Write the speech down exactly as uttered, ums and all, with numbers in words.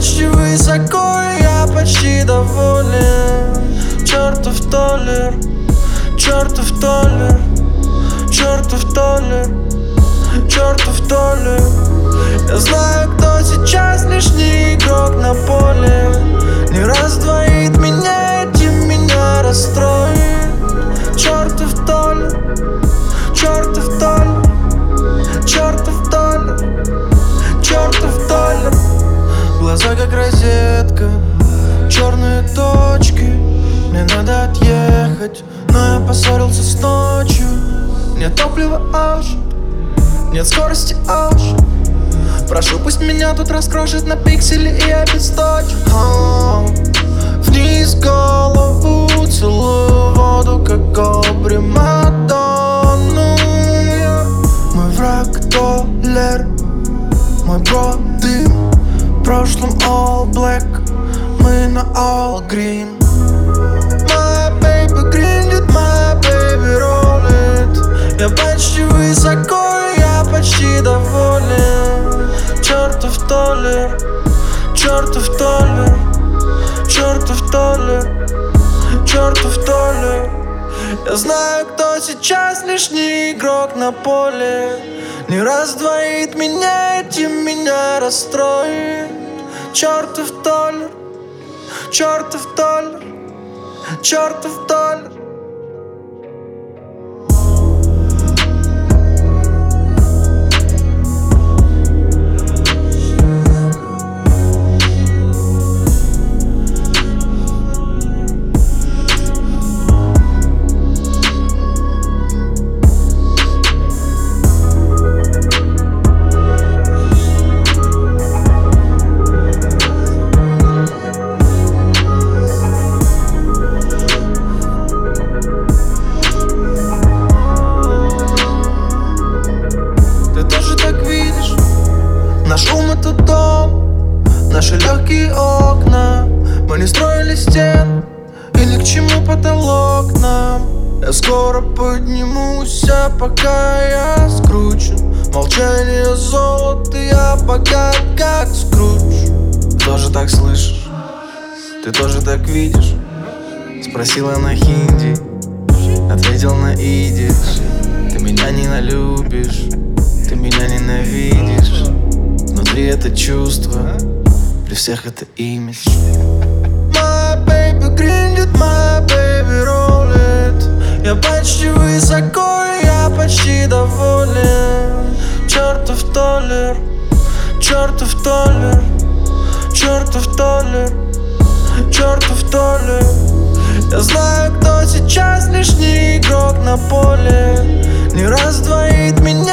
почти высоко, я почти доволен. Чертов толлер, чертов толлер, чертов толлер, чертов толлер. Я знаю, кто сейчас лишний игрок на поле. Не раздвоит меня, этим меня расстроит. Чертов толлер, чертов толлер, чертов толлер, чертов толлер. Глаза как розетка, черные точки. Мне надо отъехать, но я поссорился с ночью. Нет топлива аж, нет скорости аж. Прошу, пусть меня тут раскрошит на пиксели, и я обесточу. Вниз голову, целую воду, как кобри Мадонну. Мой враг толлер, мой бро дым. В прошлом all black, мы на all green. My baby grindит, my baby rollит. Я почти высоко, я почти доволен. Чертов толлер, чертов толлер, чертов толлер, чертов толлер. Я знаю, кто сейчас лишний игрок на поле. Не раздвоит меня, этим меня расстроит. Чертов толлер, чертов толлер, чертов толлер. Наш ум — это дом, наши легкие окна. Мы не строили стен, и ни к чему потолок нам. Я скоро поднимусь, а пока я скручен. Молчание золото, я богат, как Скрудж. Ты тоже так слышишь? Ты тоже так видишь? Спросила на хинди, ответил на идиш. Ты меня ненавидишь, ты меня ненавидишь. Внутри это чувство, при всех это имидж. My baby гриндит, my baby rollит. Я почти высоко, я почти доволен. Чертов толлер, чертов толлер, чертов толлер, чертов толлер. Я знаю, кто сейчас лишний игрок на поле. Не раздвоит меня,